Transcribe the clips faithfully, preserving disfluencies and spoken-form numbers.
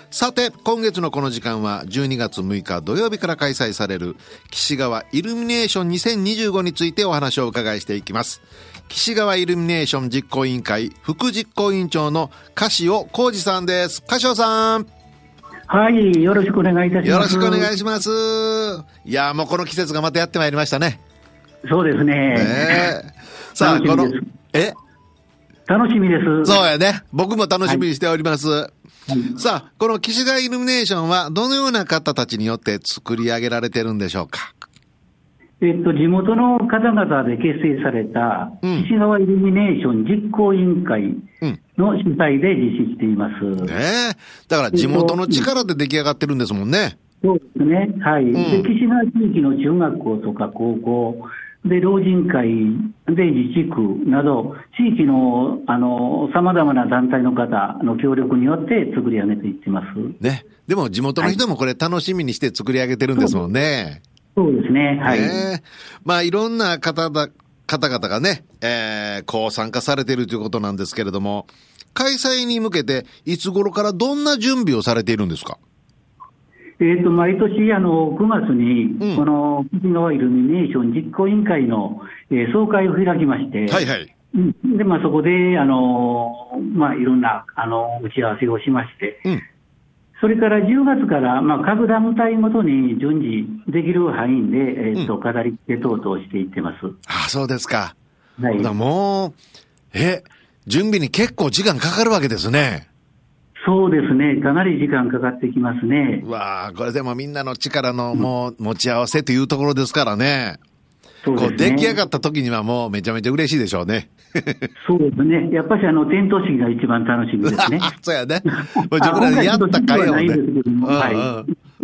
さて今月のこの時間はじゅうにがつむいか土曜日から開催される岸川イルミネーションにせんにじゅうごについてお話をお伺いしていきます。岸川イルミネーション実行委員会副実行委員長の樫尾浩二さんです。樫尾さん、 はい、よろしくお願いいたします。 よろしくお願いします。いやもうこの季節がまたやってまいりましたね。 そうですね、 ねさあこのえ楽しみです。 そうやね、僕も楽しみにしております、はい、さあこの岸川イルミネーションはどのような方たちによって作り上げられてるんでしょうか。 えっと、地元の方々で結成された岸川イルミネーション実行委員会の主催で実施しています、うんね、だから地元の力で出来上がってるんですもんね。 そうですね、はい、うん、で岸川地域の中学校とか高校で老人会で自治区など地域のあの様々な団体の方の協力によって作り上げていってます、 ね、でも地元の人もこれ楽しみにして作り上げてるんですもんね。 そうですね、はい、 ね、まあいろんな方だ方々がね、えー、こう参加されているということなんですけれども、開催に向けていつ頃からどんな準備をされているんですか。 えー、と毎年あのくがつに、うん、この岸川イルミネーション実行委員会の、えー、総会を開きまして、 はいはい、 うん、でまあ、そこであの、まあ、いろんなあの打ち合わせをしまして、うん、それからじゅうがつから、まあ、各団体ごとに順次できる範囲で、えーとうん、飾り付け等々していってます。 ああ、そうですか、 はい、 だもうえ準備に結構時間かかるわけですね。 そうですね、かなり時間かかってきますね。 うわあ、これでもみんなの力のもう持ち合わせというところですからね。 そうですね、 こう出来上がった時にはもうめちゃめちゃ嬉しいでしょうね。 そうですね、やっぱりあの点灯式が一番楽しみですね。 そうやね、もう自分らでやったかいよね。 はい、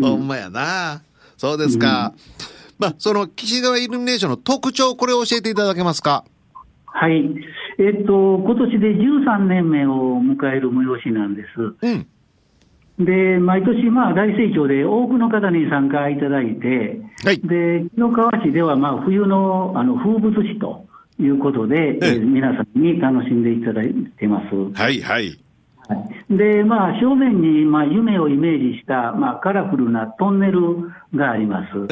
ほんまやな。そうですか、うん、まあその岸川イルミネーションの特徴、これを教えていただけますか。 はい、えっと、今年でじゅうさんねんめを迎える催しなんです。うん、で、毎年、まあ、大盛況で多くの方に参加いただいて、はい、で、紀の川市では、まあ、冬の、あの風物詩ということで、えー、皆さんに楽しんでいただいてます。 はいはい。 で、まあ、正面に、まあ、夢をイメージした、まあ、カラフルなトンネルがあります。うんうん。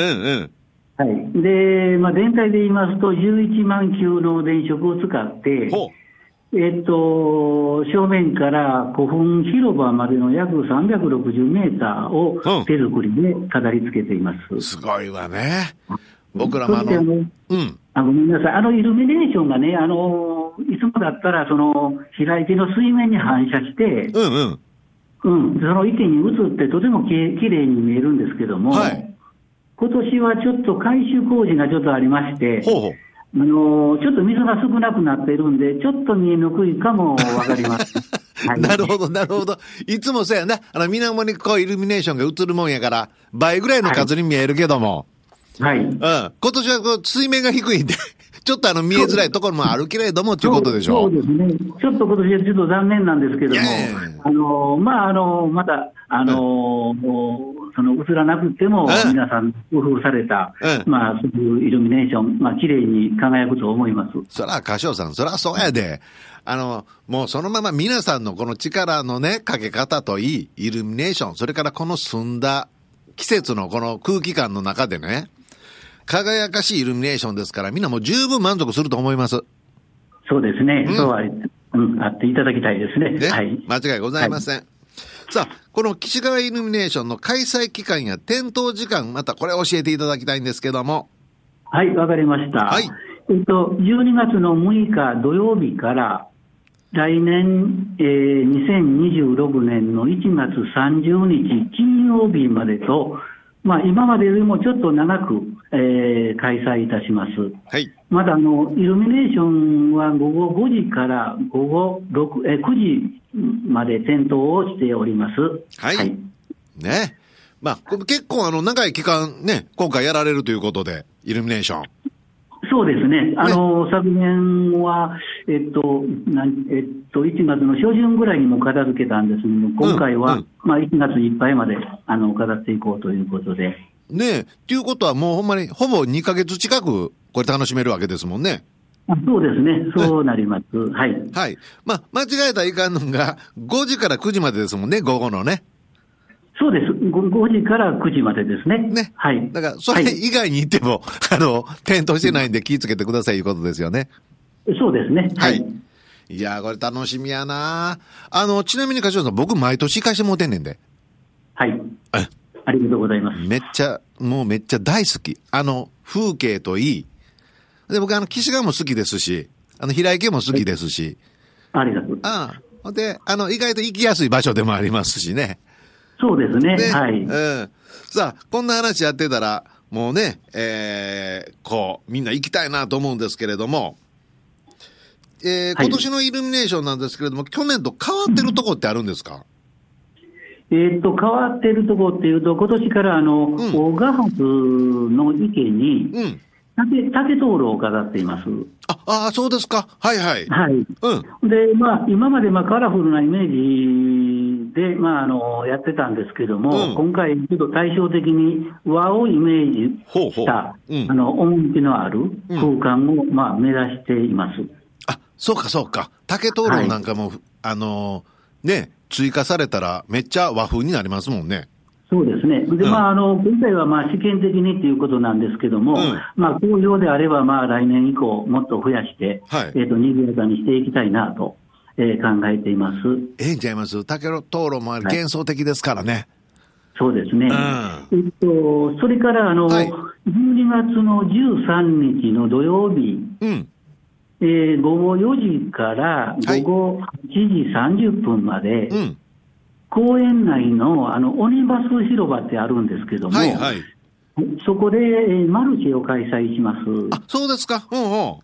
はい。で、まあ、全体で言いますと、じゅういちまんきゅうの電飾を使って、えっと、正面から古墳広場までの約さんびゃくろくじゅうメーターを手作りで飾り付けています。 うん、すごいわね。僕らもあの、あの、 うん。あ、ごめんなさい。あのイルミネーションがね、あの、いつもだったら、その、平池の水面に反射して、うんうん。うん。その池に映ってとてもききれいに見えるんですけども、はい。今年はちょっと改修工事がちょっとありまして、ほうほう、あのちょっと水が少なくなっているんで、ちょっと見えにくいかもわかります。はい、 なるほど、なるほど。いつもそうやな、あの水面にこうイルミネーションが映るもんやから、倍ぐらいの数に見えるけども、はい、うん、今年はこう水面が低いんで、ちょっとあの見えづらいところもあるけれどもということでしょう。 そうですね。ちょっと今年はちょっと残念なんですけども、あのまああのまたあの、うん、その映らなくても、うん、皆さん工夫された、うん、まあそういうイルミネーション、まあ綺麗に輝くと思います。 そら樫尾さん、そらそうやで。あのもうそのまま皆さんのこの力のねかけ方といい、イルミネーション、それからこの澄んだ季節のこの空気感の中でね、輝かしいイルミネーションですから、みんなもう十分満足すると思います。 そうですね。うん、そうは、うん、あっていただきたいですね。 ね、 はい。 間違いございません。はい、さあ、この岸川イルミネーションの開催期間や点灯時間、またこれ教えていただきたいんですけども。 はい、わかりました。はい。えっと、じゅうにがつのむいか土曜日から、来年、えー、にせんにじゅうろくねんのいちがつさんじゅうにち金曜日までと、まあ、今までよりもちょっと長く、えー、開催いたします。はい。まだあのイルミネーションはごごごじから午後ろく、えー、くじまで点灯をしております。 はい。はい、ね。まあ結構あの長い期間ね、今回やられるということでイルミネーション。 そうですね。あの、ね、昨年は、えっと、なえっと、いちがつの初旬ぐらいにも片付けたんですけど、今回は、うんうん、まあ、いちがついっぱいまで、あの、飾っていこうということで。 ねえ、っていうことはもうほんまに、ほぼにかげつ近く、これ楽しめるわけですもんね。 あ、そうですね。そうなります。はい。 はい。まあ、間違えたらいかんのが、ごじからくじまでですもんね、午後のね。 そうです。ごじからくじまでですね。 ね。 はい。 だから、それ以外に行っても、はい、あの、点灯してないんで気をつけてくださいいうことですよね。 そうですね。はい。 いやー、これ楽しみやな。あの、ちなみに柏さん、僕毎年行かしてもうてんねんで。 はい。ありがとうございます。 めっちゃ、もうめっちゃ大好き。あの、風景といい。で、僕、あの、岸川も好きですし、あの、平池も好きですし。 ありがとう。 ああ。で、あの、意外と行きやすい場所でもありますしね。 そうですね。ね、はい。 うん。さあ、こんな話やってたら、もうね、えー、こう、みんな行きたいなと思うんですけれども、えー、今年のイルミネーションなんですけれども、はい、去年と変わってるとこってあるんですか？ えー、っと、変わってるとこっていうと、今年からあの、うん、大賀ハスの池に、うん、竹、竹灯籠を飾っています。 ああ、そうですか。はいはい。 はい。うん。で、まあ、今までまあカラフルなイメージで、まあ、あの、やってたんですけども、うん、今回ちょっと対照的に和をイメージした、ほうほう、うん、あの、趣のある空間を、まあ、目指しています。 あ、そうかそうか。竹灯籠なんかも、はい、あの、ね、追加されたらめっちゃ和風になりますもんね。 そうですね。で、うん、まあ、あの、今回はまあ試験的にっていうことなんですけども、うん、まあ、好評であれば、まあ、来年以降もっと増やして、はい、えっと、賑やかにしていきたいなと、えー、考えています。 ええんちゃいます。竹灯籠も幻想的ですからね。はい、 そうですね。うん、えっと、それから、あの、はい、じゅうにがつのじゅうさんにちの土曜日、うん、えー、午後よじから午後はちじさんじゅっぷんまで、はい、うん、公園内のあのオニバス広場ってあるんですけども、はいはい、そこでマルシェを開催します。 あ、そうですか。うんうん。 はい。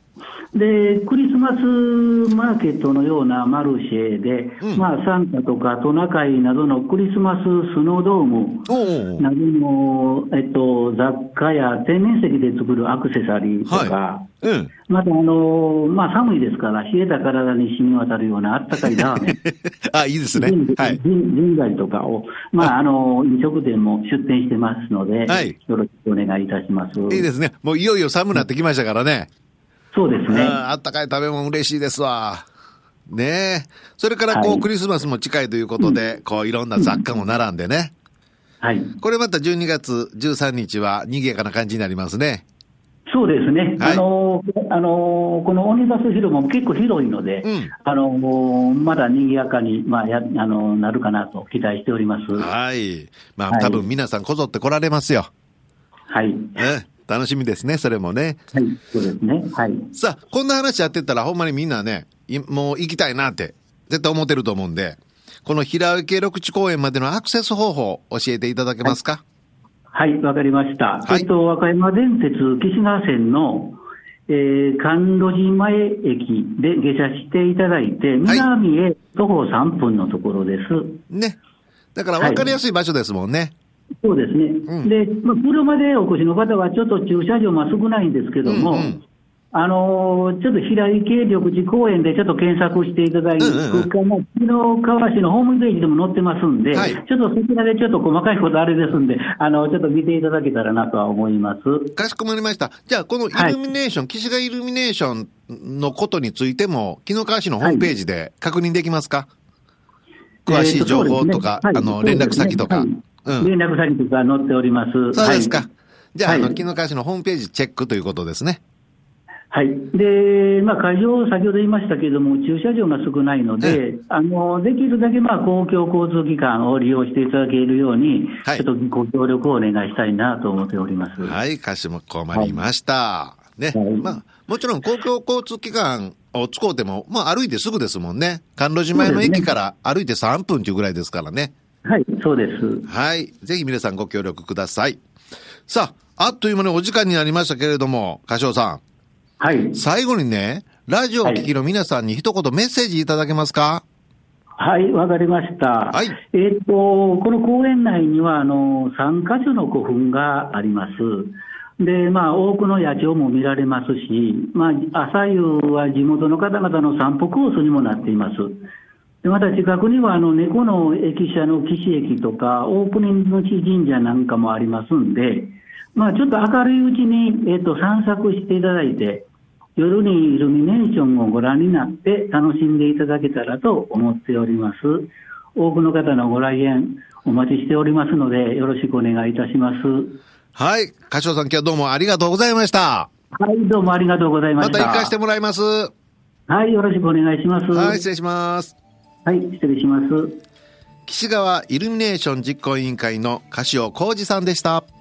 で、クリスマスマーケットのようなマルシェで、うん、まあ、サンタとかトナカイなどのクリスマススノードームなどの、えっと、雑貨や天然石で作るアクセサリーとか、はい、うん、またあの、まあ、寒いですから、冷えた体に染み渡るようなあったかいラーメン。 あ、いいですね。はい。 人材とかを、まあ、あの、飲食店も出店してますので、はい、よろしくお願いいたします。いいですね。もういよいよ寒くなってきましたからね。 そうですね。 あったかい食べ物嬉しいですわ。ねえ。それからこう、はい、クリスマスも近いということで、うん、こういろんな雑貨も並んでね。はい。これまたじゅうにがつじゅうさんにちは賑やかな感じになりますね。 そうですね。はい、あの、あの、このオニバス広場も結構広いので、うん、あの、まだ賑やかに、まあ、や、あの、なるかなと期待しております。 はい。まあ、はい、多分皆さんこぞって来られますよ。 はい。 え楽しみですね、それもね。 はい、そうですね。はい。 さあ、こんな話やってたら、ほんまにみんなね、もう行きたいなって、絶対思ってると思うんで、この平池緑地公園までのアクセス方法、教えていただけますか？ はい、わ、はい、かりました。はい、えっと、和歌山電鉄岸川線の、えー、甘露寺前駅で下車していただいて、南へ徒歩さんぷんのところです。 ね。だから分かりやすい場所ですもんね。はい、 そうですね。うん、で、まあ、車でお越しの方はちょっと駐車場も少ないんですけども、うんうん、あのー、ちょっと平池緑地公園でちょっと検索していただいて、空間も紀の川市のホームページでも載ってますんで、はい、ちょっとそちらでちょっと細かいことあれですんで、あの、ちょっと見ていただけたらなとは思います。 かしこまりました。じゃあ、このイルミネーション、はい、岸川イルミネーションのことについても、紀の川市のホームページで確認できますか？はい、詳しい情報とか、えーねはい、あの、連絡先とか。 うん、連絡先とか載っております。 そうですか。はい、じゃあ、はい、あの、紀の川市のホームページチェックということですね。 はい。で、まあ、会場、先ほど言いましたけれども、駐車場が少ないので、あの、できるだけ、まあ、公共交通機関を利用していただけるように、はい、ちょっとご協力をお願いしたいなと思っております。 はい、かしこまりました。はい、ね。はい、まあ、もちろん公共交通機関を使うても、まあ、歩いてすぐですもんね。甘露寺前の駅から歩いてさんぷんというぐらいですからね。 はい、そうです。 はい。ぜひ皆さんご協力ください。さあ、あっという間にお時間になりましたけれども、柏尾さん。 はい。 最後にね、ラジオを聞きの皆さんに一言メッセージいただけますか？ はい、わかりました。はい。えっと、この公園内には、あの、さんかしょの古墳があります。で、まあ、多くの野鳥も見られますし、まあ、朝夕は地元の方々の散歩コースにもなっています。でまた近くにはあの猫の駅舎の岸駅とかオープニング地神社なんかもありますんで、まあ、ちょっと明るいうちに、えーと、散策していただいて、夜にイルミネーションをご覧になって楽しんでいただけたらと思っております。多くの方のご来園お待ちしておりますので、よろしくお願いいたします。 はい。柏さん、今日はどうもありがとうございました。 はい、どうもありがとうございました。 また行かしてもらいます。 はい、よろしくお願いします。 はい、失礼します。 はい、失礼します。 岸川イルミネーション実行委員会の柏浩二さんでした。